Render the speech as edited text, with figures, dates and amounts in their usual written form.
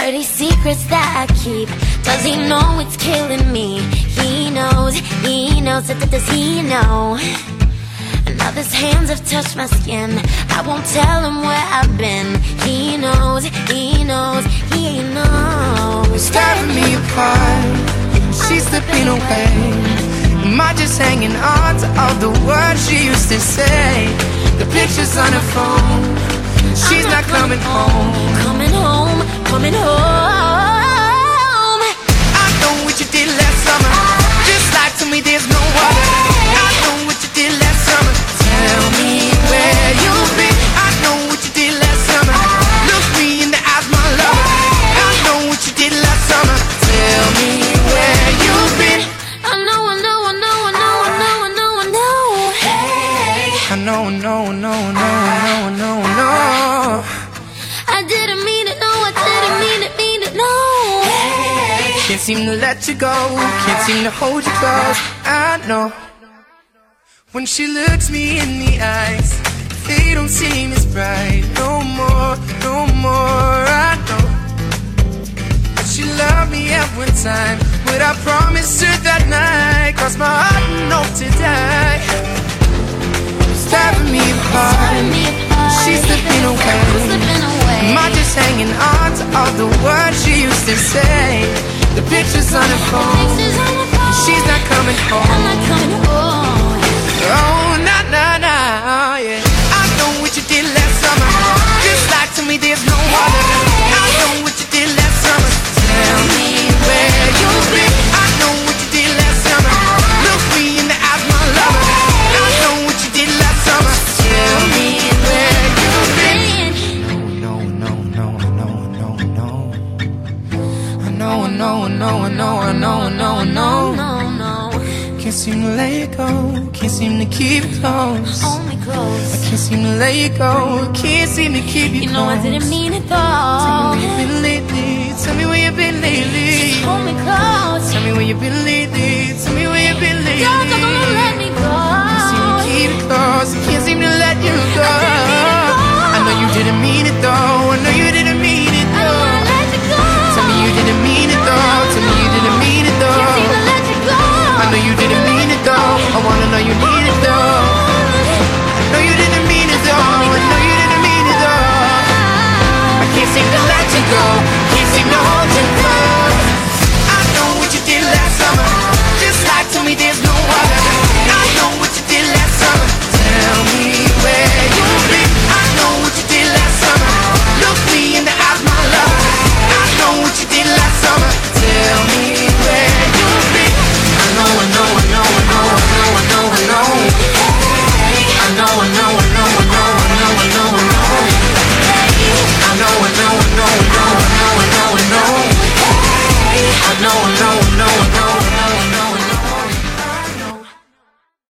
dirty secrets that I keep. Does he know it's killing me? He knows, does he know? Now his hands have touched my skin. I won't tell him where I've been. He knows, he knows. Tearing me apart, she's slipping away. Am I just hanging on to all the words she used to say? The pictures on her phone, she's not coming home. Coming home, coming home. I know what you did last summer. Just lie to me, there's no other. I know what you did last summer. Tell me where you've been. I know what you did last summer. Look me in the eyes, my lover. I know what you did last summer. Tell me where you've been. I know. Hey, I know. I didn't mean it, no, I didn't mean it, no. Hey, can't seem to let you go, can't seem to hold you close. I know. When she looks me in the eyes, they don't seem as bright. No more. I know that she loved me at one time, but I promised her that night. Crossed my heart and hope to die. Tearing me apart, she's slipping away. Am I just hanging on to all the words she used to say? The pictures on her phone, she's not coming home. Oh, nah, yeah. I know what you did last summer. Just lie to me, there's no other. I know what you did last summer. Tell me where you've been. I know what you did last summer. Look me in the eyes, my lover. I know what you did last summer. Tell me where you've been. No. Can't seem to let you go, can't seem to keep it close. Hold me close. I can't seem to let you go, can't seem to keep you close. You know I didn't mean it though. Tell me where you've been lately, tell me where you've been lately. Hold me close. Tell me where you've been lately, tell me where you've been lately. Don't let me go. I can't seem to keep it close, I can't seem to let you go.